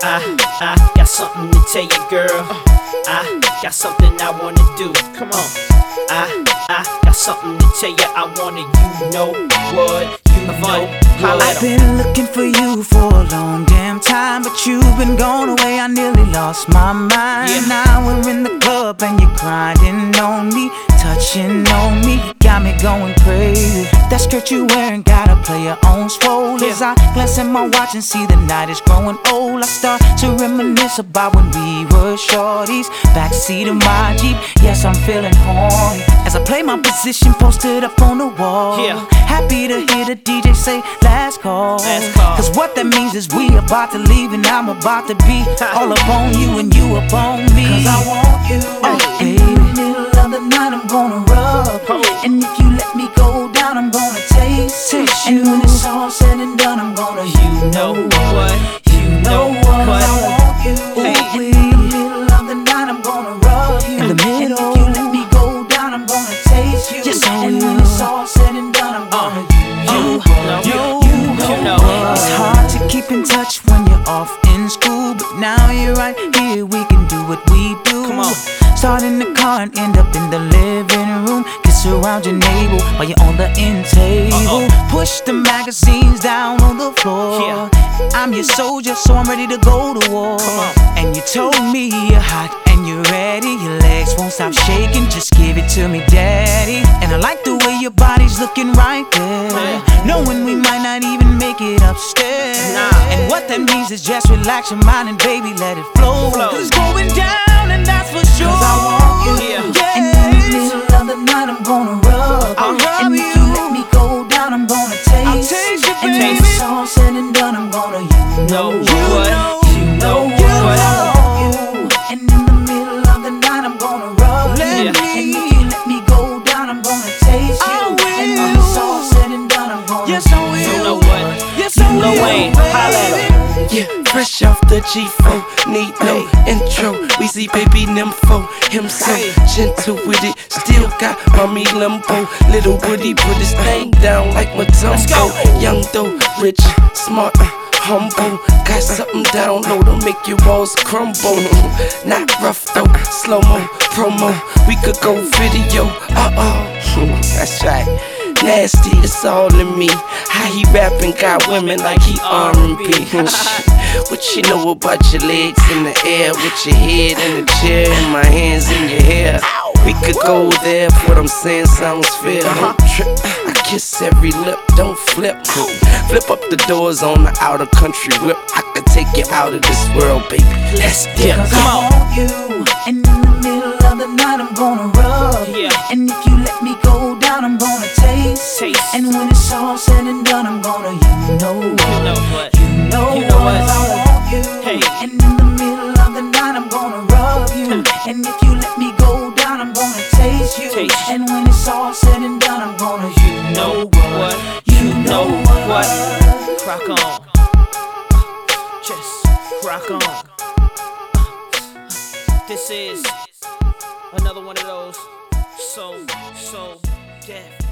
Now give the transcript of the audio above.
I got something to tell you, girl. I got something I wanna do. Come on. I got something to tell you. I wanna, you know what, you know what. I've been looking for you for a long damn time, but you've been gone away. I nearly lost my mind. Yeah. Now we're in the club and you're grinding on me, touching on me, got me going crazy. That skirt you wearing got a player on swole. As I glance at my watch and see the night is growing old, I start to reminisce about when we were shorties. Backseat of my Jeep, yes, I'm feeling horny as I play my position posted up on the wall. Yeah. Happy to hear the DJ say last call. Cause what that means is we about to leave and I'm about to be all up on you and you up on me. Cause I want you. Oh, baby. In the middle of the night I'm gonna rub. And if you let me go down I'm gonna taste you. And when it's all said and done I'm gonna, you know what, you know what. Cause I want you. Hey. In the middle of the night I'm gonna rub you. In the middle. And if you let me go down I'm gonna taste you. Yes, and when it's all said and done I'm gonna, you know. It's hard to keep in touch when you're off in school, but now you're right here, we can do what we do. Come on. Start in the car and end up in the living room. Kiss around your navel while you're on the end table. Push the magazines down on the floor. Yeah. I'm your soldier, so I'm ready to go to war. And you told me you're hot and you're ready. Your legs won't stop shaking, just give it to me, daddy. And I like the way your body's looking right there, knowing we might not even make it upstairs. And what that means is just relax your mind and baby let it flow. Cause it's going down and that's for sure. Cause I want you. Yeah. And in the middle of the night I'm gonna rub. And if you let me go down I'm gonna taste. And when it's all said and done I'm gonna, you know what, you know what. I want you. And in the middle of the night I'm gonna rub. And if you let me go down I'm gonna taste you. And when it's all said and done I'm gonna, yes I will. You know what? Yes I will. Lil Wayne, holla at him. Yeah, fresh off the G4, need no intro. Weezy baby nympho, him so gentle with it. Still got mommy limbo. Little Woody put his thing down like Matumbo. Young though, rich, smart, humble. Got something down low to make your walls crumble. Not rough though, slow-mo, promo. We could go video, that's right. Nasty, it's all in me. How he rapping got women like he R&B. What you know about your legs in the air, with your head in the chair and my hands in your hair? We could go there if what I'm saying sounds fair. Don't trip, I kiss every lip, don't flip. Flip up the doors on the outer country whip. I could take you out of this world, baby. Let's dip. Cause I want you. And in the middle of the night I'm gonna rub. And if you let me go down I'm gonna taste. And when it's all said and done I'm gonna, you know what, you know what. I want you. And in the middle of the night I'm gonna rub you. And if you let me go down I'm gonna taste you. And when it's all said and done I'm gonna, you know what, you know what. Rock on. Just rock on. This is another one of those so deaf.